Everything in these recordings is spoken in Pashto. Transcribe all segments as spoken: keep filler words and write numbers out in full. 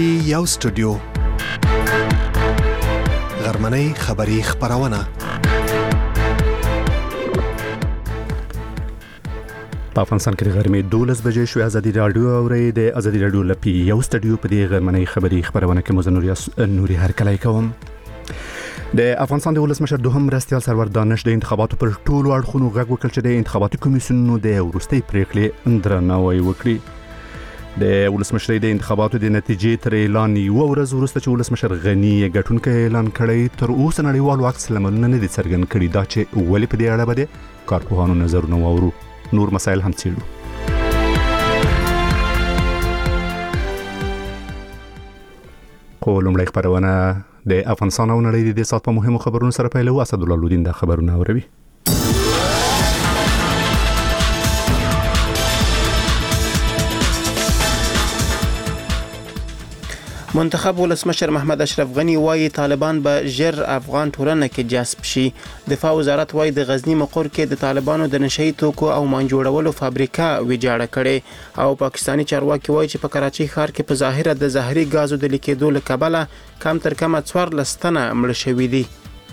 پی یو سټوډیو غرمنۍ خبری خبرونه په افغانستان کې د غرمې دولس بجې شو. ازادي رادیو اوري د ازادي رادیو لپی یو سټوډیو په دې غرمنۍ خبری خبرونه کې مزنوري نوري هر کله کوم. د افغانستان د ولسمشر دوهم مرستیال سرور دانش د انتخاباتو پر ټولو اړخونو غږ وکړ چې د انتخاباتي کمیسیونونو د وروستۍ پریکړې درناوی وکړي. د ولسمشر د انتخاباتو د نتیجې تر اعلان یو ورځ وروسته چې ولسمشر غنی ګټونکو اعلان کړی، تر اوسه نړیوالو عکس العملونه نه دي څرګند کړي دا چې ولې په دې اړه به د کارپوهانو نظرونه واورو. نور مسائل هم څېړو. خو لومړی خبرونه د افغانستان او نړۍ د دې سات په مهمو خبرونو سره پیلو. اسد الله لودین د خبرونه اوروي. منتخب ولسمشر محمد اشرف غنی وايي طالبان به ژر افغان ټولنه کې جذب شي. دفاع وزارت وايي د غزنی مقر کې د طالبانو د نشئی توکو او مان جوړولو فابریکه ویجاړه کړي او پاکستانی چارواکي وايي چې په کراچۍ ښار کې په ظاهره د زهري غازو د لیکېدو له کبله کم تر کمه څوارلس تنه مړه شوي دي.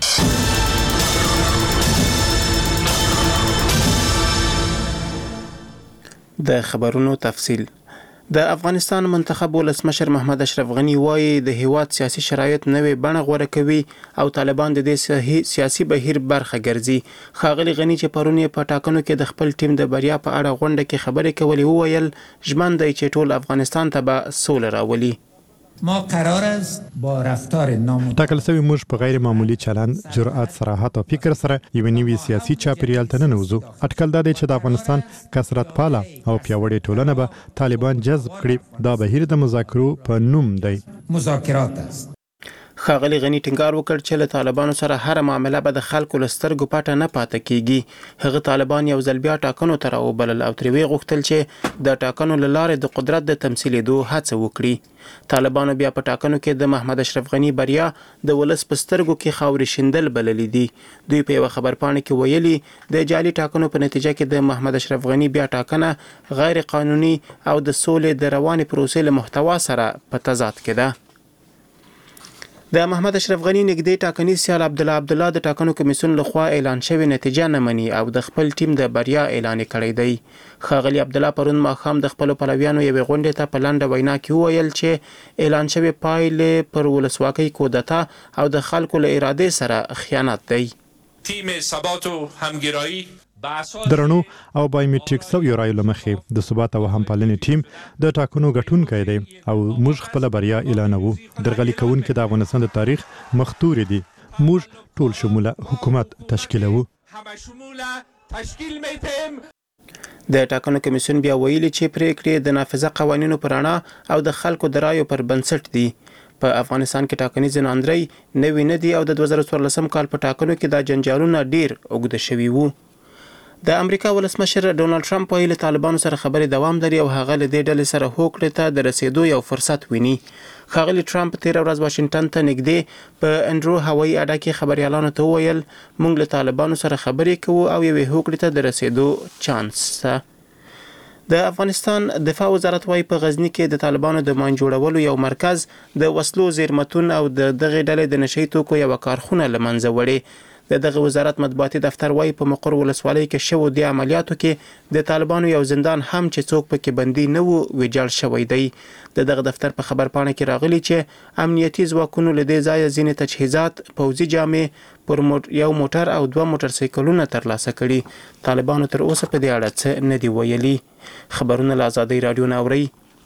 د خبرونو تفصیل. د افغانستان منتخب ولسمشر محمد اشرف غنی وايي د هیواد سیاسي شرایط نوې بڼه غوره کوي او طالبان د دې سیاسي بهیر برخه ګرځي. ښاغلي غنی چې پرون په ټاکنو کې د خپل ټیم د بریا په اړه غونډه کې خبرې کولې وویل ژمن دی چې ټول افغانستان ته به سوله راولي. ما قرار است با رفتار نام ټاکل شوی موږ په غیر معمولی چلند، جرأت، صراحت او فکر سره یو نوی سیاسي چاپیریال ته ننوځو. اټکل دا دی چې د افغانستان کثرت پاله او پیاوړې ټولنه به طالبان جذب کړي. دا بهیر د مذاکرو په نوم دی. مذاکرات است. ښاغلي غنی ټینګار وکړ چې له طالبانو سره هر معامله به د خلکو له سترګو پټه نه پاتې کیږي. هغه طالبان یو ځل بیا ټاکنو ته راوبلل او ترې غوښتل چې د ټاکنو له لارې د قدرت د تمثیلېدو هڅه وکړي. طالبانو بیا په ټاکنو کې د محمد اشرف غنی بریا د ولس په سترګو کې خاورې شیندل بللې دي. دوی په یو خبرپاڼه کې ویلي د جعلي ټاکنو په نتیجه کې د محمد اشرف غنی بیا ټاکنه غیر قانوني او د سولې د روانې پروسې له محتوا سره په تضاد کې ده. د محمد اشرف غنی نږدې ټاکنیز سیال عبدالله عبدالله د ټاکنو کمیسیون لخوا اعلان شوی نتیجه نه مني او د خپل ټیم د بریا اعلان کړی دی. ښاغلي عبدالله پرون ماښام د خپلو پلویانو یوې غونډې ته په لنډه وینا کې وویل چې اعلان شوی پایلې پر ولسواکۍ کودتا او د خلکو له ارادې سره خیانت دی. تیم ثبات و همگرایی درنو او بایومټریک سو یو رایو لمخې د ثبات او همپالنې ټیم د ټاکنو ګټونکی دی او موږ خپل بریا اعلانوو. درغلي کوونکي د افغانستان د تاریخ مختوري دي. موږ ټول شموله حکومت تشکیلوو. همه شموله تشکیل میتیم. د ټاکنو کمیسیون بیا ویلي چې پریکړې د نافذه قوانینو پر رڼا او د خلکو د رایو پر بنسټ دي. په افغانستان کې ټاکنیز ناندرۍ نوي نه دي او د دوه زره څوارلسم کال په ټاکنو کې دا جنجالونه ډیر اوږده شوي وو. د امریکا ولسمشر ډونالد ټرمپ ویلي طالبانو سره خبرې دوام لري او هغه له دې ډلې سره هوکړې ته د رسیدو یو فرصت ویني. ښاغلي ټرمپ تېره ورځ واشنګټن ته نږدې په انډرو هوایي اډه کې خبریالانو ته وویل موږ له طالبانو سره خبرې کوو او یوې هوکړې ته د رسیدو چانس شته. د افغانستان دفاع وزارت وايي په غزنی کې د طالبانو د مان جوړولو یو مرکز د وسلو زیرمتون او د دغه ډلې د نشئی توکو یو کارخونه له منځه وړي. د دغه وزارت مطبوعاتي دفتر وايي په مقر ولسوالۍ کې شوو د عملیاتو کې د طالبانو یو زندان هم چې څوک پکې بندي نه وو ویجاړ شوی دی. د دغه دفتر په خبرپاڼه کې راغلي چې امنیتي ځواکونو له دې ځایه ځینې تجهیزات، پوځي جامې، پر یو موټر او دوه موټر سایکلونه ترلاسه کړي. طالبانو تر اوسه په دې اړه څه نه دی ویلي. خبرونه له ازادۍ راډیو نه اورئ.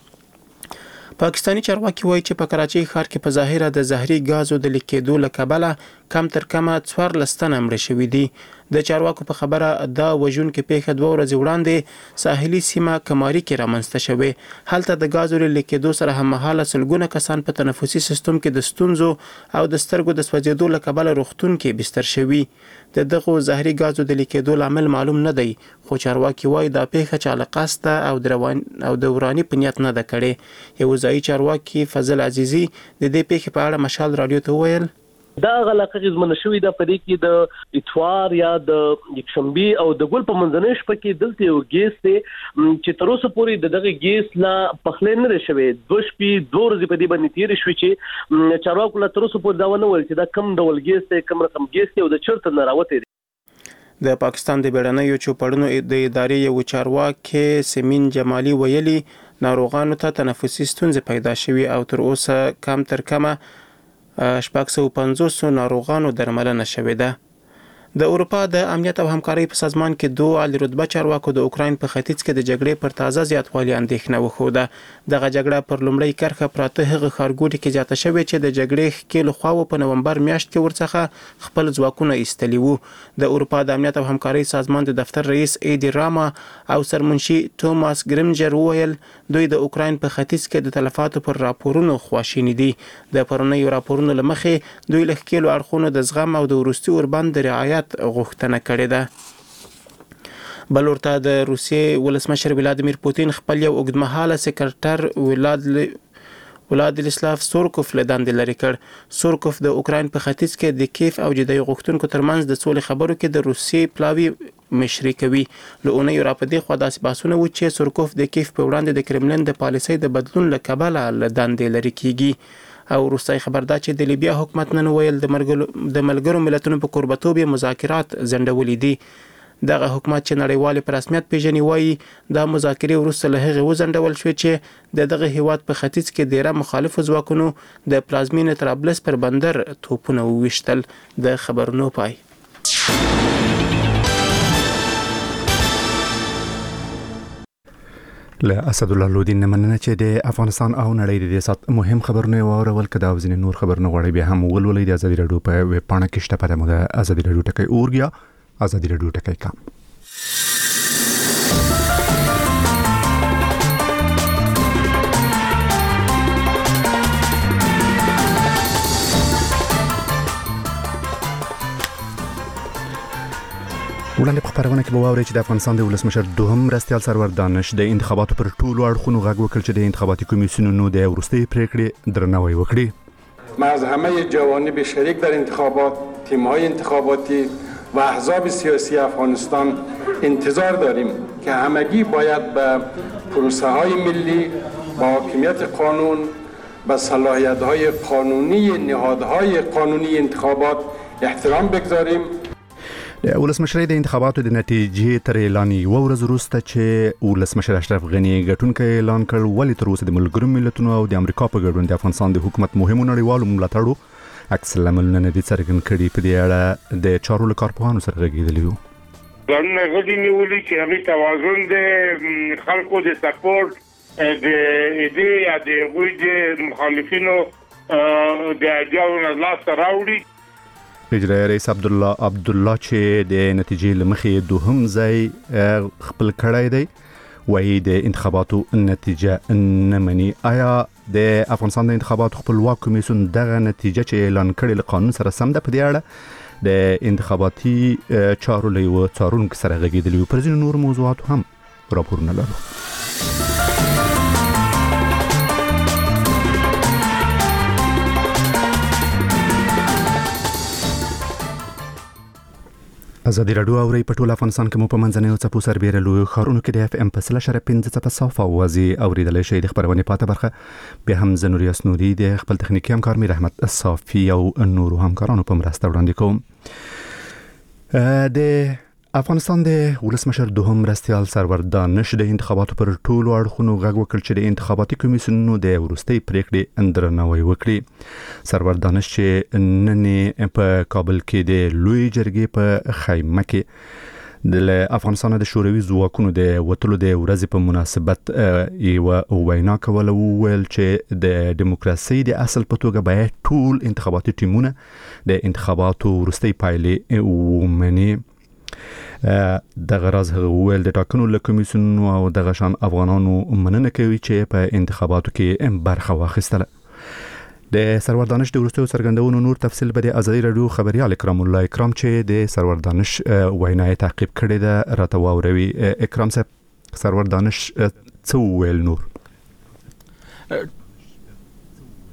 پاکستانی چارواکي وایي چې په کراچۍ ښار کې په ظاهره د زهري غازو د لیکېدو له کبله کم تر کمه څوارلس تنه مړه شوي دي. د چارواکو په خبره دا وژونکې پیښه دوه ورځې وړاندې ساحلي سیمه کماري کې رامنځته شوې. هلته د غازو له لیکېدو سره هممهاله سلګونه کسان په تنفسي سیستم کې د ستونزو او د سترګو د سوځېدو له کبله روغتون کې بستر شوي. د دغو زهري غازو د لیکېدو لامل معلوم نه دی، خو چارواکي وایي دا پیښه چې له قصده او د روان او د وراني په نیت نه ده کړې. یو ځایي چارواکي فضل عزیزي د دې پیښې په اړه مشال راډیو ته وویل دا علاقه غزمن شوې ده په دې کې د اتوار یا د یکشنبه او د ګل په منځنۍ شپه کې دلته یو ګیس دی چې تر اوسه پورې دغه ګیس لا پخلې نه شوی دوه شپې دوه ورځې په دې باندې تیر شوې چې چارواکو لا تر اوسه پورې دا ونه ویل چې دا کم ډول ګیس دی کم رقم ګیس دی او د چرته نه راوته دی د پاکستان د بیړنیو چوپړونو د ادارې یو چارواکي سمین جمالي ویلي ناروغانو ته تنفسي ستونزې پیدا شوي او تر اوسه کم تر کمه شپږ سوه پنځوس ناروغانو درملنه شوې ده. د اروپا د امنیت او همکارۍ په سازمان کې دوه عالی رتبه چارواکو د اوکراین په ختیځ کې د جګړې پر تازه زیاتوالي اندېښنه وښوده. دغه جګړه پر لومړۍ کرښه پراته هغه ښارګوټي کې زیاته شوې چې د جګړې ښکېلو خواوو په نومبر میاشت کې ورڅخه خپل ځواکونه ایستلي وو. د اروپا د امنیت او همکارۍ سازمان د دفتر رئیس ایدی راما او سرمنشي توماس ګریمجر وویل دوی د اوکراین په ختیځ کې د تلفاتو پر راپورونو خواشیني دي. د پرونیو راپورونو له مخې دوی له ښکېلو اړخونو د زغم او د وروستي اوربند د رعایت غوښتنه کړې ده. بل ورته د روسیې ولسمشر ولادیمیر پوتین خپل یو اوږدمهاله سکرټر ولاد ولادیسلاف سورکوف له دندې لرې کړ. سورکوف د اوکراین په ختیځ کې د کیف او جدي غوښتونکو ترمنځ د سولې خبرو کې د روسیې پلاوی مشري کوي. له اونۍ راپدې خو داسې بحثونه و چې سورکوف د کیف په وړاندې د کرملین د پالیسۍ د بدلون له کبله له دندې لرې کیږي. او روسي خبر دا چې د لیبیا حکومت نن ویل د ملګرو ملتونو په قربتوب مذاکرات زندولې دي. دغه حکومت چې نړیوال په رسمیت پیژني وایي دا مذاکرې وروسته له هغه وزندول شو چې د دغه هیواد په ختیځ کې ډیره مخالفو ځواکونو د پلازمینې طرابلس پر بندر توپونه وویشتل. د خبرونو پای. له اسد الله لودین نه مننه چې د افغانستان او نړۍ د سات مهم خبرونه واورول کدا او ځینې نور خبرونه غواړي به هم ولولې د ازادي رادیو په ویب پاڼه کې شته په موده ازادي رادیو ټکی اورګیا ازادي رادیو ټکی کام. وړاندې په خبرونه کې به واورئ چې د افغانستان د ولسمشر دوهم مرستیال سرور دانش د انتخاباتو پر ټولو اړخونو غږ وکړ چې د انتخاباتي کمیسیونونو د وروستۍ پریکړې درناوی وکړي. ما از همه جوانب شریک در انتخابات، تیم‌های انتخاباتی و احزاب سیاسی افغانستان انتظار داریم که همگی باید به پروسه‌های ملی با حاکمیت قانون و صلاحیت‌های قانونی نهادهای قانونی انتخابات احترام بگذاریم. د ولسمشر د انتخاباتو د نتیجې تر اعلان یو ورځ وروسته چې ولسمشر اشرف غنی ګټونکی اعلان کړ ولې تر اوسه د ملګرو ملتونو او د امریکا په ګډون د افغانستان د حکومت مهمو نړیوالو ملاتړو عکس العملونه نه دي څرګند کړي. په دې اړه د چارو له کارپوهانو سره غږېدلی وو. ځانونه غوډي نیولي چې هغې توازن د خلکو د سپورټ د ایدې یا د هغوی د مخالفینو د ایډیالو نه لاسته راوړي. اجرایي رئیس عبدالله عبدالله چې د نتیجې لمخې دوهم ځای خپل کړی دی وایي د انتخاباتو نتیجه نه مني. آیا د افغانستان د انتخاباتو خپلواک کمیسیون دغه نتیجه چې اعلان کړي له قانون سره سم ده؟ په دې اړه د انتخاباتي چارو له یوه څارونکي سره غږېدلي وو. پر ځینو نورو موضوعاتو هم راپورونه لرو. ازادي رادیو اوري په ټول افغانستان کې مو په منځنۍ او څپو سربېره لوی ښارونو کې د اف ام په سل اشاره پنځه څپه صافه اوازي اوریدلی شئ. د خبرونې پاته برخه بیا هم زه نوري اسنوري د خپل تخنیکي همکار میر احمد صافي او نورو همکارانو په مرسته وړاندې کوم. د افغانستان د ولسمشر دوهم مرستیال سرور دانش د انتخاباتو پر ټولو اړخونو غږ وکړ چې د انتخاباتي کمیسیونونو د وروستۍ پریکړې درناوی وکړي. سرور دانش چې نن په کابل کې د لوی جرګې په خیمه کې د افغانستان د شوروي ځواکونو د وټلو د ورځې په مناسبت یو وینا کوله وویل چې د دیموکراسي د اصل په توګه باید ټول انتخاباتي ټیمونه د انتخاباتو وروستۍ پایلې ومني. دغه راز هغه ویل د ټاکنو له کمیسیونونو او دغه شان افغانانو مننه کوي چې په انتخاباتو کې برخه واخیستله. د سرور دانش د وروستیو څرګندونو نور تفصیل به د ازادي رادیو خبريال اکرام الله اکرام چې د سرور دانش وینای تعقیب کړی ده راته واوروي. اکرام صاحب سرور دانش څه ویل نور؟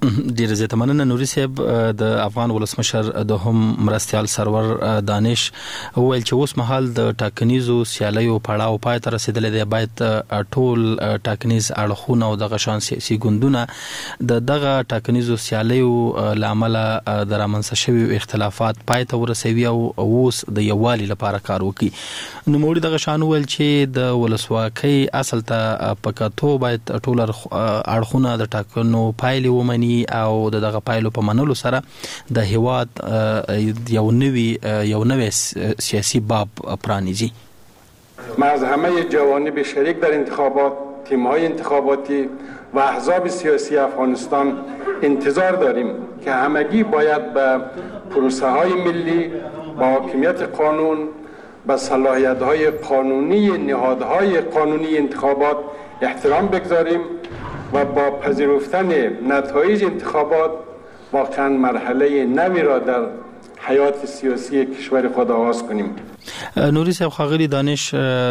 ډیر زیاته مننه نوري صاحب. د افغان ولسمشر د هم مرستيال سرور دانش وویل چې اوس مهال د ټاکنیزو سیالیو پړاو پای ته رسیدلی دی، باید ټول ټاکنیز اړخونه او دغه شان سیاسي ګوندونه د دغه ټاکنیزو سیالیو لامل د رامنځته شویو اختلافات پای ته ورسوي او اوس د یووالي لپاره کار وکړي. نو موري دغه شان وویل چې د ولسواکۍ اصل ته پکاتو باید ټول اړخونه د ټاکنو پایلې ومني او دغه پایلو په منلو سره د هیواد یو نوی یو نوی سیاسی باب پرانیزی. ما از همه جوانب شریک در انتخابات، تیم‌های انتخاباتی و احزاب سیاسی افغانستان انتظار داریم که همگی باید به پروسه‌های ملی، با حاکمیت قانون، به صلاحیت‌های قانونی نهادهای قانونی انتخابات احترام بگذاریم و با پذیرفتن نتایج انتخابات واقعا مرحله نوی را در حیات سیاسی کشور خود آغاز کنیم. نوري صاحب خاغلی دانش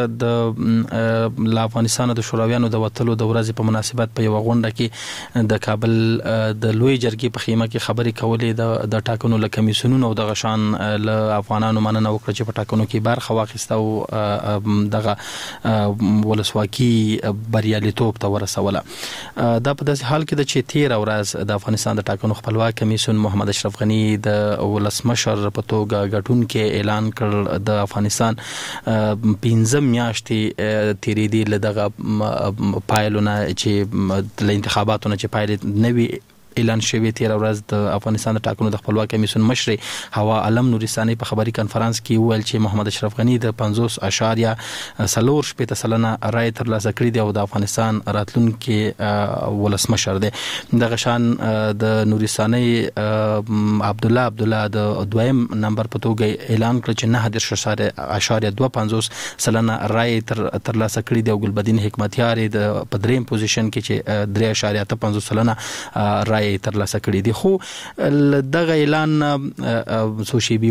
د افغانستان د شوراویانو د وټلو د ورځې په مناسبت په یو غونډه کې د کابل د لوی جرګې په خیمه کې خبرې کولې د ټاکنو له کمیسیونونو او د غشان له افغانانو مننه وکړه چې په ټاکنو کې برخه واخیسته او دغه ولسواکي بریالیتوب ته ورسوله. دا په داسې حال کې د چې تیر ورځ د افغانستان د ټاکنو خپلواک کمیسیون محمد اشرف غنی د ولسمشر په توګه ګټون کې اعلان کړ د افغانستان پنځه میاشتې تیرې دي له دغه پایلونه چې له انتخاباتو نه چې پایلې نوي اعلان شوی تیر ورځ د افغانستان د ټاکنو د خپلواک کمیسیون مشر هوا علم نورستاني په خبري کانفرنس کې ویل چې محمد اشرف غنی د پنځوس اشاریه صفر شپږ سلنه رای ترلاسه کړې دی او د افغانستان راتلونکي ولسمشر دی. دغه شان د نورستاني عبد الله عبد الله د دویم نمبر په توګه اعلان کړ چې نه د اشاریه دوه پنځوس سلنه رای ترلاسه کړې دی او ګلبدین حکمتیار د پدریم پوزیشن کې چې درې اشاریه ته پنځوس سلنه رای ترلاسه کړی دی. خو دغه اعلان څو شیبې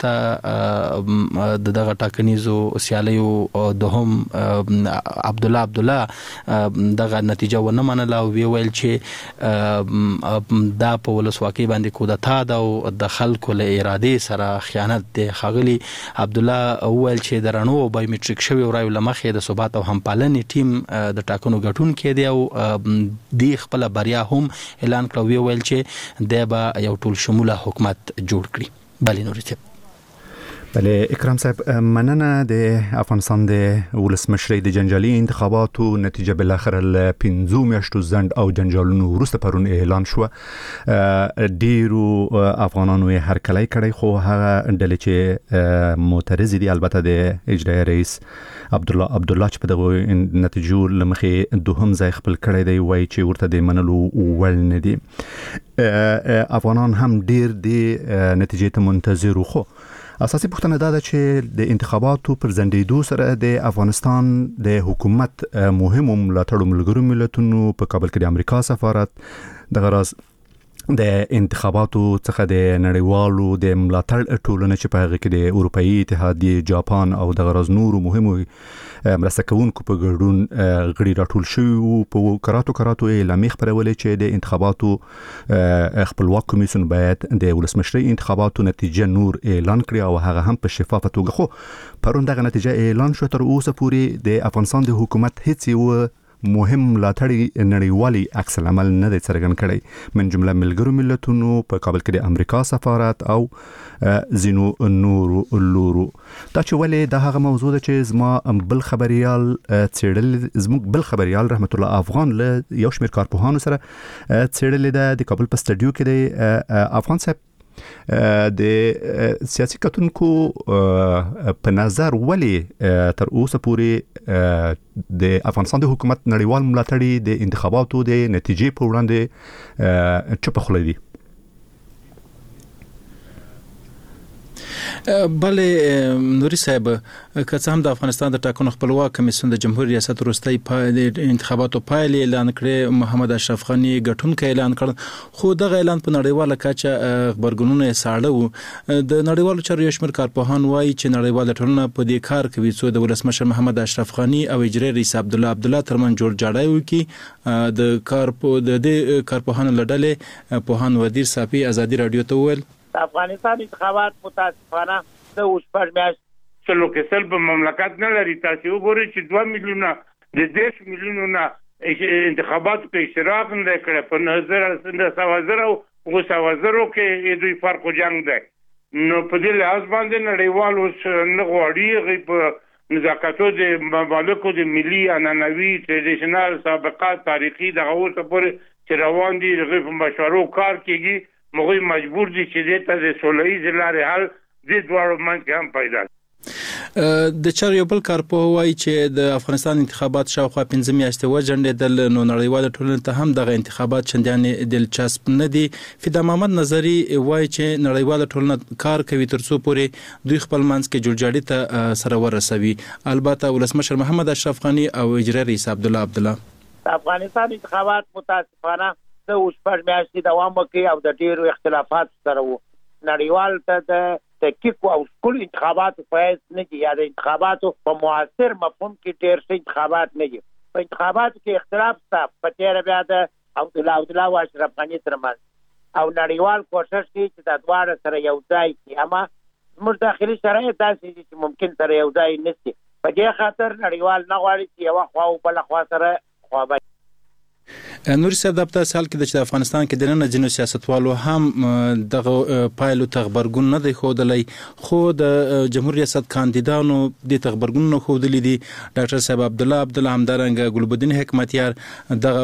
وروسته د دغه ټاکنیزو سیالیو د هم عبد الله عبد الله دغه نتیجه ونه منله او ویل چې دا په ولسواکۍ باندې کودتا ده او د خلکو له ارادې سره خیانت دی. خاغلی عبد الله ویل چې د رڼو او بایومټریک شوی رایو لمخې د ثبات او همپالنې ټیم د ټاکنو ګټون کې دی او د خپل بریا هم اعلان او وی ویل چې د به یو ټول شموله حکومت جوړ کړي. بلی نوري صاحب. بله اکرام صاحب، مننه. د افغانستان د ولسمشرۍ د جنجالي انتخاباتو نتیجه بالاخره له پنځو میاشتو ځنډ او جنجالونو وروسته پرون اعلان شو. ډیرو افغانانو یې هرکلی کړی، خو هغه ډلې چې معترض دي البته د اجرایي رئیس عبدالله عبدالله چې په دغه نتیجو لمخې دوهم ځای خپل کړی دی، وایي چې ورته د منلو وړ نه دي. افغانان هم ډیر د نتیجې ته منتظر وو. خو اساسي پوښتنه دا ده چې د انتخاباتو پر ځنډېدو سره د افغانستان د حکومت مهمو ملاتړو ملګرو ملتونو په کابل کې د امریکا سفارت دغه راز د انتخاباتو څخه د نړیوالو د ملاتړ ټولنه چې په هغه کې د اروپאי اتحادیه، جاپان او دغه راز نورو مهمو مرسته کوونکو په ګډون غړي راټول شوي وو. په کراتو کراتو اعلامیه خپرولې چې د انتخاباتو خپلواک کمیسیون باید د ولسمشرۍ انتخاباتو نتیجه نور اعلان کړي او هغه هم په شفافه توګه. خو پرون دغه نتیجه اعلان شو. تر اوسه پورې د افغانستان د حکومت هیڅ یو مهم ملاتړي نړیوالي عکس العمل نه دی څرګند کړی، من جمله ملګرو ملتونو، په کابل کې د امریکا سفارت او زینو نورو لورو. دا چې ولې د هغه موضوع ده چې زما بل خبريال څېړل زموږ بل خبريال رحمت الله افغان له یو شمېر کارپوهانو سره څېړل ده د کابل په سټډیو کې د افغان صاحب د سیاسي کتونکو په نظر ولې تر اوسه پورې د افغانستان د حکومت نړیوال ملاتړي د انتخاباتو د نتیجې په وړاندې چوپ خوله دي؟ بلې نوري صاحب که څه هم د افغانستان د ټاکنو خپلواک کمیسیون د جمهوریت ریاست وروستۍ پایلې انتخاباتو پایلې اعلان کړې، محمد اشرف غنی ګټونکی اعلان کړ، خو دغه اعلان په نړیواله کچه خبرګونونه ساړه وو. د نړیوالو چارو یو شمېر کارپوهان وایي چې نړیواله ټولنه په دې کار کوي څو د ولسمشر محمد اشرف غنی او اجرایي رئیس عبدالله عبدالله ترمن جوړ جاړی وکړي. د کارپو د دې کارپوهانو لړلې پوهان وزیر صافي ازادي رادیو ته وویل افغانستان انتخابات متاسفانه د اوسپړ میاشت څلو کې سل په مملکت نه لري. تاسو وګورئ چې دوه میلیونه د دیش میلیونه انتخابات په اشتراک نه کړ په نظر د سوازرو او سوازرو کې دوی فرق جنگ دی. نو په دې لحاظ باندې نړیوال اوس نه غواړي په نزاکتو د مملکتو د ملي عنعنوي ټریډیشنل سابقات تاریخي دغه اوسه پورې چې روان دي دغه په مشورو کار کیږي. موږ مجبور دي چې د تاسو سولهییز لارې حل د دوه منځ هم پیدا د چارو یو بل کارپوه وایي چې د افغانستان انتخابات شاوخوا پنځه میاشتې وځنډېدل، نو نړیواله ټولنه ته هم دغه انتخابات چندانې دلچسپ نه دي. فدا محمد نظري وایي چې نړیواله ټولنه کار کوي ترڅو پورې دوی خپل منځ کې جوړجاړي ته سره ورسوي. البته ولسمشر محمد اشرف غنی او اجرایي رئیس عبدالله عبدالله افغانستان انتخابات متاسفانه د اوسپړ میاشتې دوام وکړي او د ډیرو اختلافات سره وو. نړیوال ته د تحقیق او ټول انتخاباتو فایز نه دي یا د انتخاباتو په معاصر مفهوم کې ډیر څه انتخابات نه دي. په انتخاباتو کې اختلاف شته په تیر بیا د عبدالله عبدالله او اشرف غنی ترمنځ او نړیوال کوشش کوي چې د دواړو سره یو ځای شي، اما زموږ داخلي شرایط داسې دي چې ممکن سره یو ځای نه شي. په دې خاطر نړیوال نه غواړي چې یوه خوا او بله خوا سره خوابه. نوري صاحب د په حال کې د افغانستان کې د نن ځینو سیاستوالو هم دغه پایلو ته خبرګون نه دی ښودلی، خو د جمهوریت ریاست کاندیدانو د خبرګون نه ښودلی دي. ډاکټر صاحب عبدالله عبدالله همدارنګه ګلبدین حکمتیار دغه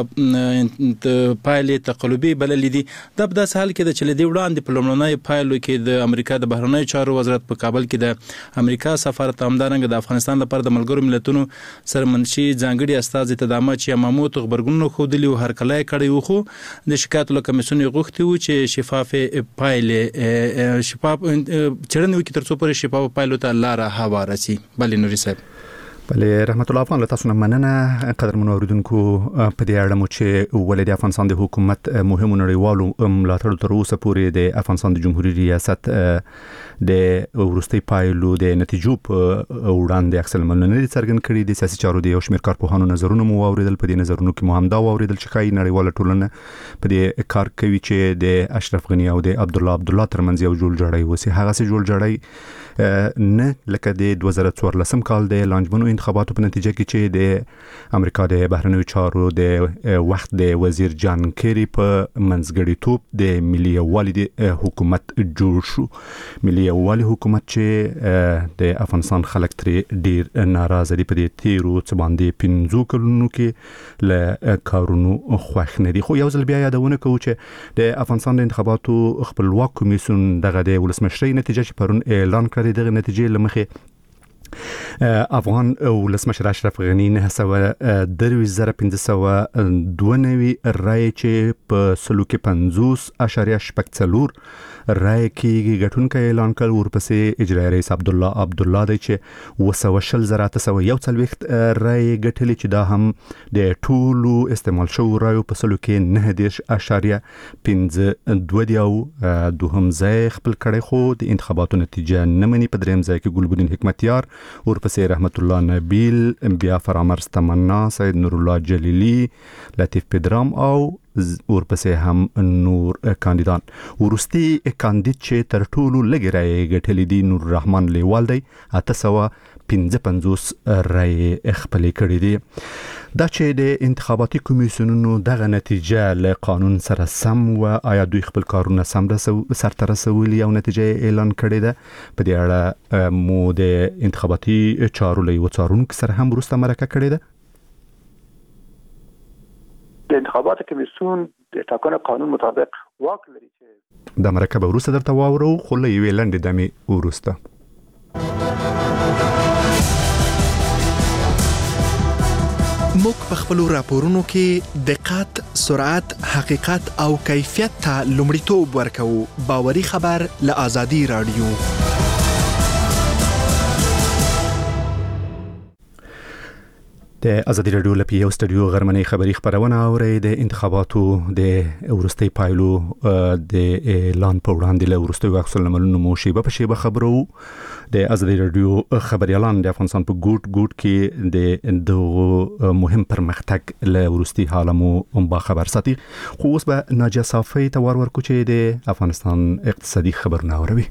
پایلې تقلبي بللې دي. دا په داسې حال کې د چې له دې وړاندې په لومړنیو پایلو کې د امریکا د بهرنیو چارو وزارت په کابل کې د امریکا سفارت همدارنګه د افغانستان لپاره د ملګرو ملتونو سره منشي ځانګړي استازي تدامه چې ماموت خبرګون نه ښودلی او هر کله کړی و، خو د شکایت له کمیسیون غوښتي و چې شفاف پایلې شفاف چرنه وکړي ترڅو پورې شفاف پایلو ته لار هواره شي. بلې نوري صاحب بلې رحمت الله افغان له تاسو نه مننه. قدرمنو اوریدونکو په دې اړه مو چې ولې د افغانستان د حکومت مهمو نړیوالو ملاتړو تر اوسه پورې د افغانستان د جمهوریت ریاست د وروستي پایلو د نتیجو په وړاندې اکثر مننه څرګند کړي. د سیاسي چارو د یو شمېر کارپوهانو نظرونه مو واوریدل. په دې نظرونو کې مو هم دا واوریدل چې ښایي نړیواله ټولنه په دې کار کوي چې د اشرف غنی او د عبدالله عبدالله ترمنځ یو جوړجاړی وسي. هغه سي جوړجاړی نه لکه د دوه زره څوارلسم کال د لانجمنو انتخاباتو په نتیجه کې چې د امریکا د بهرنیو چارو د وخت د وزیر جان کیری په منځګړیتوب د ملي یووالي د حکومت جوړ شو. ملي یووالي حکومت چې د افغانستان خلک ترې ډیر ناراضه دي. په دې تیرو څه باندې پنځو کلونو کې له کارونو خوښ نه دي. خو یو ځل بیا یادونه کوو چې د افغانستان د انتخاباتو خپلواک کمیسیون دغه د ولسمشرۍ نتیجه چې پرون اعلان کړی دغه نتیجې لمخې افغان ولسمشر اشرف غنی نه سوه درویش زره پنځه سوه دوه نوي رای چې په سلو کې پنځوس اشاریه شپږ څلور رای کې ګټونکی اعلان کړ. ورپسې اجرایي رئیس عبدالله عبدالله دی چې اوه سوه شل زره اته سوه یو څلوېښت رای ګټلې چې دا هم د ټولو استعمال شوو رایو په سلو کې نهه دېرش اشاریه پنځه دوه دي او دوهم ځای خپل کړی، خو د انتخاباتو نتیجه نه مني. په درېیم ځای کې ګلبدین حکمتیار، ورپسې رحمت الله نبیل، بیا فرامرز تمنا، سید نور الله جلیلی، لطیف پدرام او ورپسې هم نور کاندیدان. ورستی کاندید چې تر ټولو لږ رای ګټلې دي نور الرحمن لیوال دی، اته سوه پنځه پنځوس رای خپل کړي دي. دا چې د انتخاباتي کمیسیونونو دغه نتیجه له قانون سره سم و، آیا دوی خپل کارونه سم سرته رسولي او نتیجه اعلان کړې ده؟ په دې اړه مو د انتخاباتي چارو له یو څارونکي سره هم وروسته مرکه کړې ده. د انتخاباتو کمیسیون د ټاکنو قانون مطابق واک لري چې د مرکه به وروسته درته واورو، خو له یوې لنډې دمې وروسته. موږ په خپلو راپورونو کې دقت، سرعت، حقیقت او کیفیت ته لومړیتوب ورکوو. باوري خبر له آزادي رادیو. د ازادي رادیو لپاره یو سټډیو غرمنۍ خبری خبرونه اوري د انتخاباتو د ورستي پایلو د اعلان په وړاندې له ورستي واکسل عملونو مو شیبه په شیبه خبرو د ازادي رادیو خبريالان د افغانستان په ګوټ ګوټ کې د دغه مهم پرمختګ له ورستي حالمو با خبر ساتي خو اوس به ناجیه صافی ته ور ورکو چې د افغانستان اقتصادي خبرونه اوري.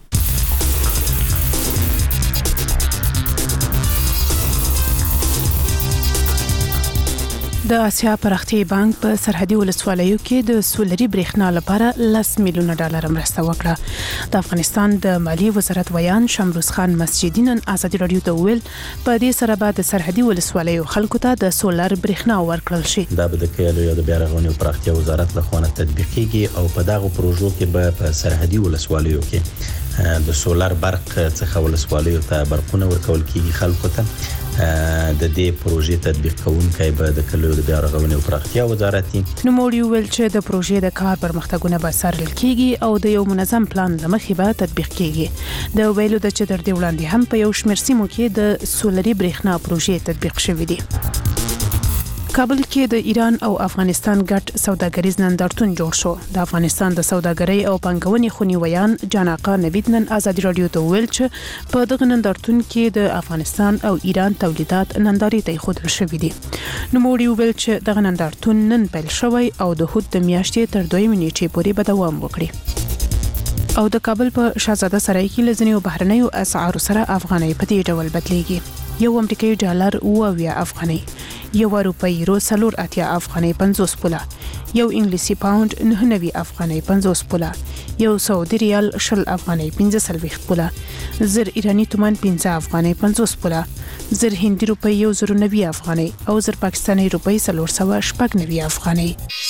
د آسیا پرختیايي بانک په سرحدي ولسوالیو کې د سولري برېښنا لپاره لس میلیونه ډالر مرسته وکړه. د افغانستان د مالی وزارت ویان شمروز خان مسجدي نن ازادي رادیو ته ویل په دې سره به د سرحدي ولسوالیو خلکو ته د سولر برېښنا ورکړل شي. دا به د کلیو یا د بیارغونې او پراختیا وزارت لخوا تطبیقیږي او په دغه پروژو کې به په سرحدي ولسوالیو کې د سولر برق څخه ولسوالیو ته برقونه ورکول کیږي خلکو ته. د دې پروژې تطبیق کوونکی به د کلیو د بیارغونې او پراختیا وزارت دی. نو موږ ویل چې د پروژې د کار پرمختګونه به څارل کیږي او د یو منظم پلان لمخې به تطبیق کیږي. د ویلو د چې تر دې وړاندې هم په یو شمېر سیمو کې د سولري برېښنا پروژې تطبیق شوې دي. کابل کې د ایران او افغانستان ګډ سوداګریز نندارتون جوړ شو. د افغانستان د سوداګرۍ او پانګونې خونی ویان جان آقا نوید نن ازادي رادیو ته ویل چې په دغه نندارتون کې د افغانستان او ایران تولیدات نندارې ته ایښودل شوي دي. نو موږ ویل چې دغه نندارتون نن پیل شوی او د هوت د میاشتې تر دوه نیټې پورې به دوام وکړي. او د کابل په شاهزاده سرای کې لزنیو بهرنیو اسعارو سره افغانۍ په دې ډول بدلېږي. یو امریکایي ډالر اووه افغانۍ، یو روپۍ یورو څلور اتیا افغانۍ پنځوس پوله، یو انګلیسي پاوند نه نوي افغانۍ پنځوس پوله، یو سعودي ریال شل افغانۍ پنځه څلوېښت پوله، زر ایرانی تومان پنځه افغانۍ پنځوس پوله، زر هندي روپۍ یو زر نوي افغانۍ او زر پاکستاني روپۍ څلور سوه شپږ نوي افغانۍ.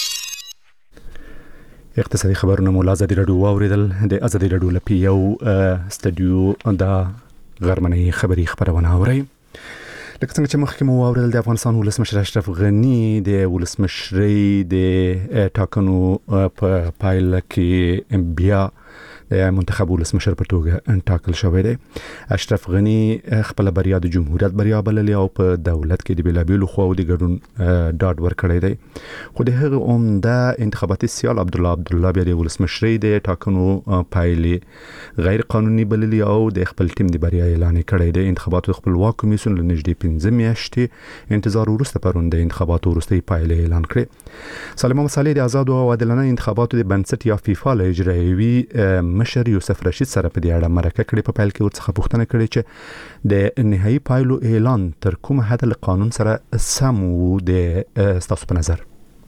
اقتصادي خبرونه مو ازادي رادیو واوریدل. د ازادي رادیو لپاره یو سټډیو د غرمنۍ خبری خبرونه اوري. لکه څنګه چې مخکې مو واوریدل د افغانستان ولسمشر اشرف غنی د ولسمشرۍ د ټاکنو په پایله کې بیا د منتخب ولسمشر په توګه ټاکل شوی دی. اشرف غنی خپل بریا د جمهوریت بریا بللې او په دولت کې د بیلابیلو خواو د ګډون ډاډ ورکړی دی. خو د هغه عمده انتخاباتي سیال عبد الله عبد الله بیا د ولسمشرۍ د ټاکنو پایلې غیر قانوني بللې او د خپل ټیم د بریا اعلان کړی دی. انتخاباتو خپلواک کمیسیون له نږدې پنځه میاشتې انتظار وروسته پرون د انتخاباتو وروستۍ پایلې اعلان کړې. سالم مصالح د آزاد او عادلانه انتخاباتو د بنسټ یا فیفا له اجرایوي مشر یوسف رشید سره په دې اړه مرکه کړې. په پیل کې ورڅخه پوښتنه کړې چې د نهایي پایلو اعلان تر کومه حد له قانون سره سم وو د ستاسو په نظر؟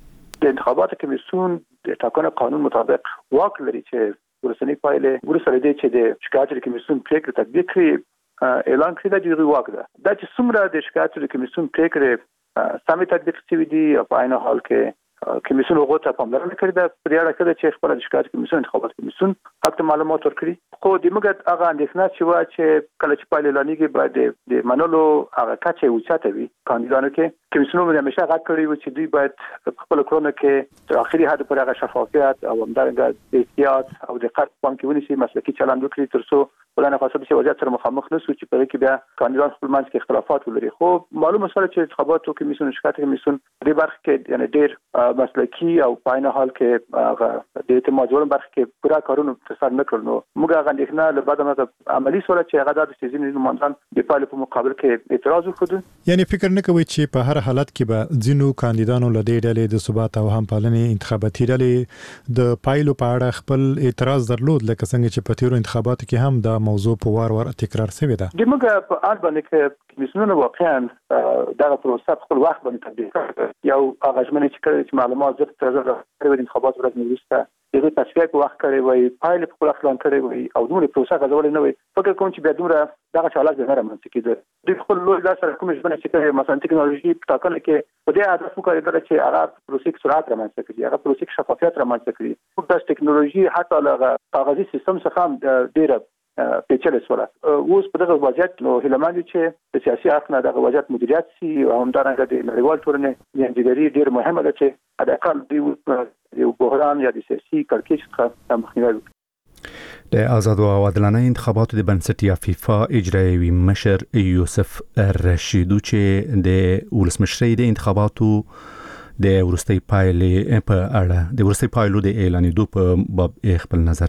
د انتخاباتو کمیسیون د ټاکنو قانون مطابق واک لري چې ورسنۍ پایلې ورسره دي چې د شکایت کمیسیون پریکړه تطبیق کړي اعلان کړي د واک ده. دا چې څومره د شکایت کمیسیون پریکړه سمې تطبیق شوي دي او په عین حال کې کمیسیون هغه ته پاملرنه کړې ده په اړه کې چې خپل د شکایت کمیسیون انتخابات کمیسیون حق معلومات ورکړي. خو د موږ هغه اندېښنه چې وا چې کله چې پایلې اعلانېږي باید د منلو هغه کچه اوچته وي کاندیدانو کې. کمیسیون هم همیشه غږ کړی و چې دوی باید خپل کړنو کې تر اخري حد پورې هغه شفافیت او همدارنګه احتیاط او دقت پام کې ونیسي، مسلکي چلند وکړي تر څو ولنه خاصه چې وضعیت سره مخامخ نشو چې په کې بیا کاندیدان خپل منځ کې اختلافات ولري. خو معلومه سره چې انتخاباتو کمیسیون شکایت کمیسیون دې برخه کې یعنی ډېر مسلکي او په عین حال کې هغه د اعتماد جوړون برخه کې پورا کارونه ترسره نکړل. نو موږ هغه اندېښنه له بعد نه عملی سره چې هغه د سیزن نمائندان د پایلې په مقابل کې اعتراض وکړ. یعنی فکر نه کوي چې په هر حالت کې به ځینو کاندیدانو له دې ډلې د ثبات او همپالنې انتخاباتي ډلې د پایلو په اړه خپل اعتراض درلود، لکه څنګه چې په تیرو انتخاباتو کې هم دا موضوع په وار وار تکرار شوی ده. د موږ په اړه باندې کې کمیسیونونه واقعا دغه پروسه خپل وخت باندې تطبیق کړ. یو هغه ژمنه چې کړی چې معلومات زر تر زر د انتخابات ورځ وروسته دغه تصفیه په وخت کړی وای، پایلې په خپل اعلان کړی وای او دومره پروسه غوړل نه وای. فکر کوم چې بیا دومره دغه حالات به نه رامنځته کیږي. د خپل لوی لاس سره کوم ژمنه چې کړی مثلا ټکنالوژي په ټاکنه کې په دې هدف وکړي چې هغه پروسې کې سرعت رامنځته کړي، هغه پروسې کې شفافیت رامنځته کړي. د ټکنالوژي حتی هغه کاغذي سیستم څخه هم ډیره پیچلې سره اوس په دغه وضعیت نو هیلمند چې د سیاسي اړخ نه دغه وضعیت مدیریت سي او همدارنګه د نړیوال ټولنې یانجګری ډیر مهمه ده چې د اقل دی یو بحران یا د سیاسي کړکېچ څخه مخنیوي وکړي. د آزاد او عادلانه انتخاباتو د بنسټ یا فیفا اجرایوي مشر یوسف رشیدو چې د ولسمشرۍ د انتخاباتو د ورستۍ پایلې په اړه د ورستۍ پایلو د اعلانېدو په باب خپل نظر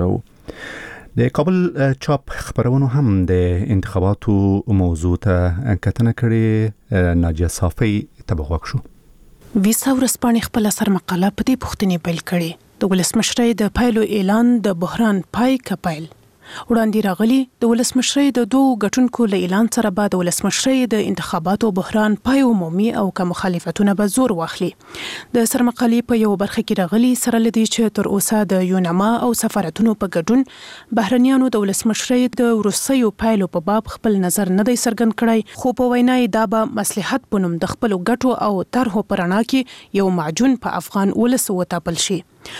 څرګنداوه. د کابل چاپ خبرونو هم د انتخاباتو موضوع ته کتنه کړې. ناجیه صافی تبغوک شو. ویسا ورسپانې خپل اثر مقاله په دې پوښتنې پیل کړې: د ولسمشرۍ د پایلو اعلان د بحران پای کپایل. وړاندې راغلي د ولسمشرۍ د دوه غټونکو له اعلان سره بعد د ولسمشرۍ د انتخاباتو بحران پای عمومي او که مخالفتونه به زور واخلي. د سرمقالې په یو برخه کې راغلي سره لدی چې تر اوسه د یونما او سفارتونو په ګډون بهرنیانو د ولسمشرۍ د وروستیو پایلو په باب خپل نظر نه دی څرګند کړی، خو په وینا یې دا به مصلحت په نوم د خپلو ګټو او طرحو په رڼا کې یو معجون په افغان ولس وټاپل شي.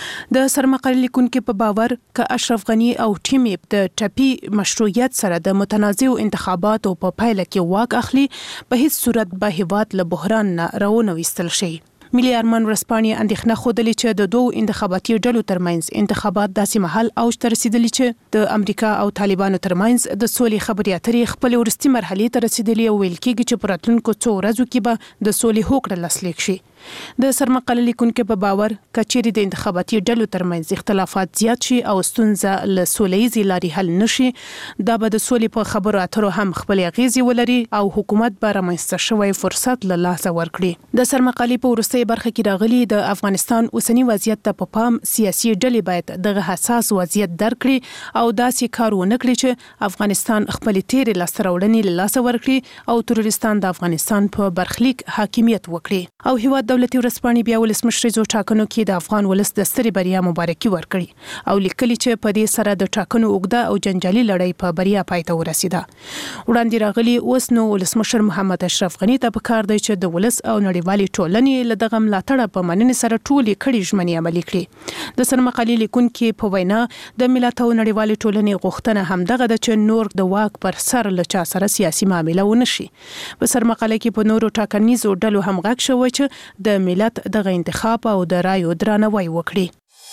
د سرمقالې لیکونکو په باور ک اشرف غنی او ټیم د ټپی مشروعیت سره د متنازعو انتخاباتو په پایله کې واک اخلي، په هیڅ صورت به هیواد له بحران نه راونه وستل شي. ملي ارمان ورسپانې اندېښنه خوده چې د دوه انتخاباتي ډلو ترمنځ انتخابات داسې محل اوج ته رسیدلی چې د امریکا او طالبانو ترمنځ د سولې خبرې اترې خپل ورستي مرحلې ته رسیدلی او ویل کېږي چې په راتلونکو څو ورځو کې به د سولې هوکړه لاسلیک شي. د سرمقالې لیکونکو په باور کچېرې د انتخاباتي ډلو ترمنځ اختلافات زیات شي او ستونزه له سوله‌ییزې لارې حل نشي، دا به د سولې په خبرو اترو هم خپل اغیزې ولري او حکومت به رامنځته شوی فرصت له لاسه ورکړي. د سرمقالې په وروستۍ برخه کې راغلي د افغانستان اوسنی وضعیت ته په پام سیاسي ډلې باید دغه حساس وضعیت درک کړي او داسې کار ونه کړي چې افغانستان خپل تیرې لاسته راوړنې له لاسه ورکړي او تروریستان د افغانستان په برخلیک حاکمیت وکړي. او هیواد دولتي ورسپانې بیا ولسمشریزو ټاکنو کې د افغان ولس د سترې بریا مبارکي ورکړي او لیکلي چې په دې سره د ټاکنو اوږده او جنجالي لړۍ په بریا پای ته ورسیده. وړاندې راغلي اوس نو ولسمشر محمد اشرف غنی ته پکار دی چې د ولس او نړیوالې ټولنې له دغه ملاتړ په مننې سره ټولې کړي ژمنې عملي کړي. د سرمقالې لیکونکو په وینا د ملت او نړیوالې ټولنې غوښتنه هم دغه د چې نور د واک پر سر له چا سره سیاسي معامله ونه شي. په سرمقالې کې په نورو ټاکنیزو ډلو هم غږ شوی چې د ملت دغه انتخاب او د رایو درناوی وکړي.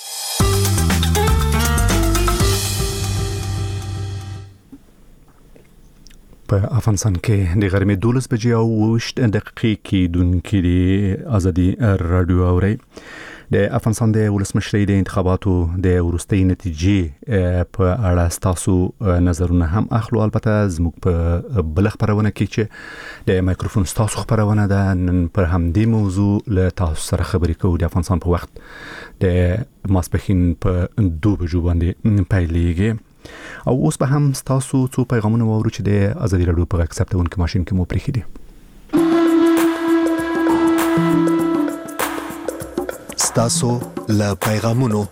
په افغانستان کې د غرمې دولس بجې او اووه دقیقې کې دونکو د ازادي رادیو اوري. د افغانستان د ولسمشرۍ د انتخاباتو د وروستۍ نتیجې په اړه تاسو نظرونه هم اخلو. البته زموږ په بل خبرونه کې چې د مایکروفون تاسو خبرونه ده، نن پر همدې موضوع له تاسو سره خبرې کوو. د افغانستان په وخت د ماسپښین په دوه بجو باندې پیلېږي او اوس به هم تاسو څو پیغامونه واورو چې د ازادي رادیو په غږ ثبتونکو ماشین کې مو پرېښي دي. ستاسو له پیغامونو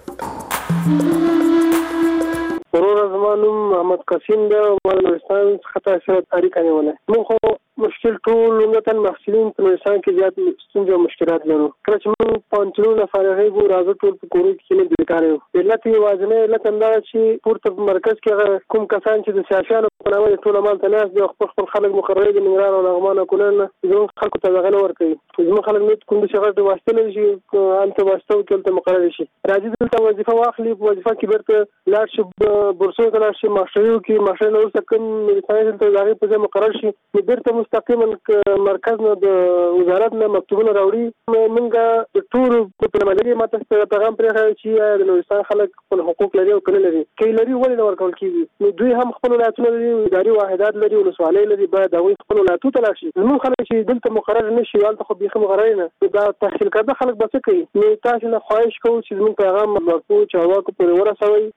ورور زمانم محمد قاسم د افغانستان خطا سره تاریخ نیولای. مو خو مشکل ټول لومړی محصلین په افغانستان کې زیات ستونزې او مشکلات لرو. کله چې موږ پانچلونه فارغې وو راځو ټول په کورو کې نه بیکار یو. علت یې واځنه علت همدا چې پورته مرکز کې کوم کسان چې د سیاسيانو په نامه ټول عمل تناس دي خپل خپل خلک مقرره دي نګران او لغمانه کولن زموږ خلکو ته غنه ورکوي. زموږ خلک نه کوم څه غږ واسطه لري چې انت واسطه کې مقرره شي. راځي دلته وظیفه واخلي، وظیفه کې برته لاړ شي بورسو ته لاړ شي ماشریو کې ماشره نو څه کوم ملتای ته ځای په ځای مقرر شي. برته مستقیما مرکز نه د وزارت نه مکتوبونه راوړي. منګه د ټول په ملګری ماته څه پیغام پرې چې د نورستان خلک خپل حقوق لري او کنه لري کې لري ولې نه ورکول کیږي. نو دوی هم خپل ولایتونه لري، اداري واحدات لري، ولسوالۍ لري، باید دوی خپل ولایتو ته لاړ شي. نو خلک چې دلته مقرر نشي حالت خو به مقرر نه دا تحصیل کړه خلک بس کوي. نو تاسو نه خواهش کوم چې موږ پیغام ورکو چې هوا کو پر ورسوي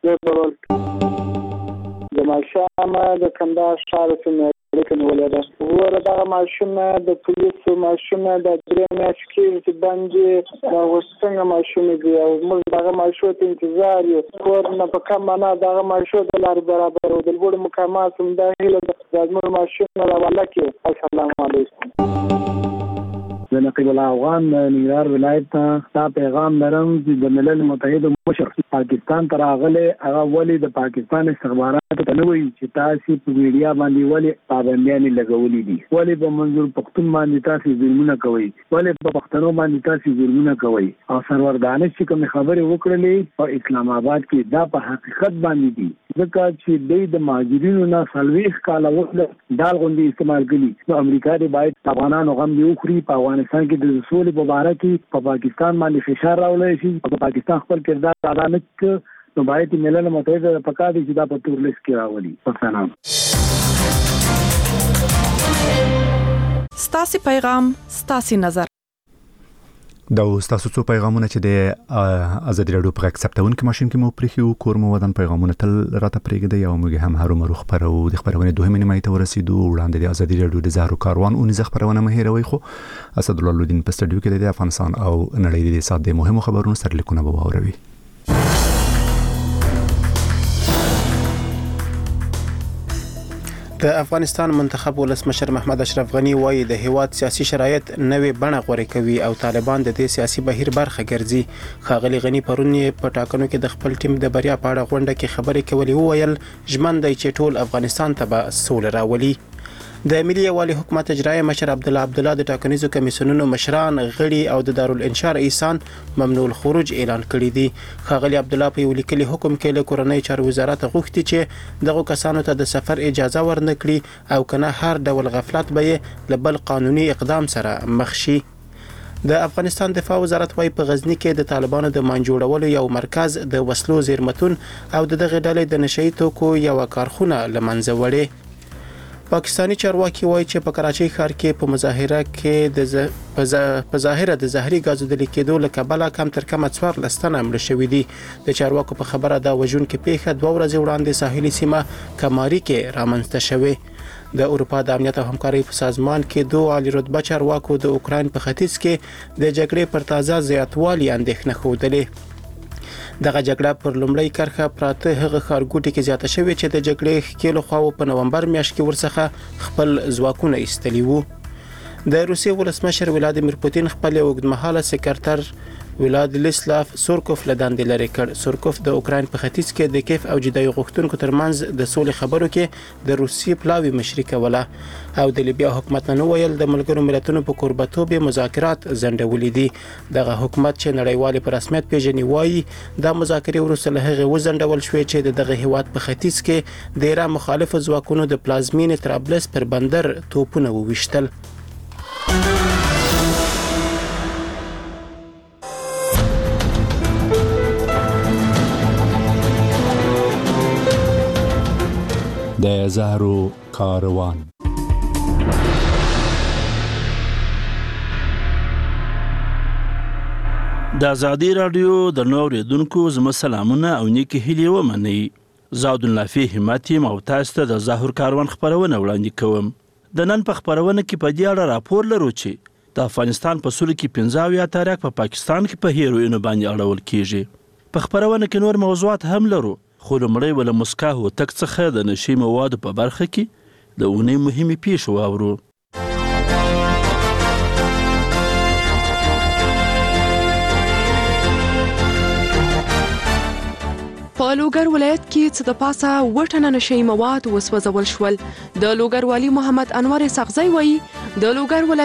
د جمال شاه د کندهار ښار څخه لیکن ولدا ور دغه ماشومه د پولیسو ماشومه د درې میاشتې کې باندې دا وسنګ ماشومه دی او موږ دغه ماشومه ته انتظار یو کور نه په کوم معنا دغه ماشومه د لار برابر او د لوړ مقامات هم داخله د زموږ ماشومه راواله کې. السلام علیکم. د نقیب الله افغان ننګرهار ولایت ته پیغام لرم چې د ملل متحد مشر پاکستان ته راغلی هغه ولې د پاکستان استخباراتو ته نه وایي چې تاسو په میډیا باندې ولې پابندیاں لګولې دي، ولې په منظور پښتون باندې تاسو ظلمونه کوي، ولې په پښتنو باندې تاسو ظلمونه کوي. او سرور دانش چې کوم خبرې وکړلې په اسلام آباد کې دا په حقیقت باندې دي، ځکه چې د مهاجرینو نه سلويخ کاله وخت دال غوندي استعمال کړي. نو امریکا دې باید افغانانو غم دی وخوري، په افغانستان کې د سولې په اړه کې په پاکستان باندې فشار راولي شي، په پاکستان خپل کردار ادا نه کړي. نو باید ملل متحده په کار دي چې دا په تور لیست کې راولي. پښتانه ستاسو پیغام ستاسو نظر دا تاسو څو پیغامونه چې د ازادي راډیو په اکسپټون کې ماشين کې مو پرېخو کور مو ودان پیغامونه تل راته پرېږدي او موږ هم هرو مرو خبرو د خبرونه دوه نیمه ته ورسېدو وړاندې د ازادي راډیو د زهرو کاروان اونې ز خبرونه مهیروي خو اسد الله لودین په سټډیو کې د افغانستان او نړۍ د ساده مهمو خبرونو سره لیکونه به واوروي. د افغانستان منتخب ولسمشر محمد اشرف غنی وایي د هیواد سیاسي شرایط نوې بڼه غوړه کوي او طالبان د دې سیاسي بهیر برخه ګرځي. خاغلی غنی پرون په ټاکنو کې د خپل ټیم د بریا په اړه غونډه کې خبرې کولې، وویل ژمن دی چې ټول افغانستان ته به سوله راولي. د ملي یوالي حکومت اجرایي مشر عبد الله عبد الله د ټاکنیزو کمیسیونونو مشران غړي او د دارالانشا رئیسان ممنوع الخروج اعلان کړی دي. خاغلی عبد الله په یو لیکلي حکم کې له کورنۍ چارو وزارت غوښتي چې دغه کسانو ته د سفر اجازه ورنکړي او کنه هر ډول غفلت به له بل قانوني اقدام سره مخ شي. د افغانستان دفاع وزارت وايي په غزنی کې د طالبانو د مان جوړولو یو مرکز د وسلو زیرمتون او دغه ډلې د نشئی توکو یو کارخونه لمنځه وړي. پاکستانی چارواکي وایي چې په کراچۍ ښار کې په مظاهره کې د په ظاهره د زهري غازو د لیکېدو له کبله کم تر کمه څوارلس تنه مړه شوي دي. د چارواکو په خبره دا وژونکې پیښه دوه ورځې وړاندې ساحلي سیمه کماری کې رامنځته شوې. د اروپا د امنیت او همکارۍ په سازمان کې دوه عالی رتبه چارواکو د اوکراین په ختیځ کې د جګړې پر تازه زیاتوالي اندېښنه ښودلې. دغه جګړه پر لومړی کرخه پراته هغه ښارګوټي کې زیاته شوې چې د جګړې ښکېلو خواو په نومبر میاشت کې ورڅخه خپل ځواکونه ایستلي وو. د روسیې ولسمشر ولادیمیر پوتین خپل اوږدمهاله سکرټر ولادیسلاف سورکوف له دندې لرې کړ. سورکوف د اوکراین په ختیځ کې د کیف او جدای غوښتونکو ترمنځ د سولې خبرو کې د روسیې پلاوی مشري کوله او د لیبیا حکومت نن ویل د ملګرو ملتونو په کوربتوب مذاکرات ځنډولې دي. دغه حکومت چې نړیوال په رسمیت پیژني وایي دا مذاکرې وروسته له هغه وځنډول شوې چې دغه هیواد په ختیځ کې د ایران مخالف ځواکونو د پلازمین طرابلس پر بندر توپونه وویشتل. د زهرو کاروان د ازادي راډیو د نوریدونکو زما سلامونه او نیکی هیلې ومنئ. زاد الله همت یم او تاسو ته د زهرو کاروان خبرونه وړاندې کوم. د نن په خبرونه کې په دې اړه راپور لرو چې د افغانستان په سولې کې پنځه اویا تاریخ په پاکستان کې په هیروینو باندې اړول کیږي. په خبرونه کې نور موضوعات هم لرو خو لومړی ول مسکا هوتک څخه د نشي موادو په برخه کې د اونۍ مهمې پیښې واورو. په لوګر ولایت کې څه د پاسه اووه ټنه نشي مواد وسوځول شول. د لوګر والي محمد انور سغزی وایي د لوګر ولایت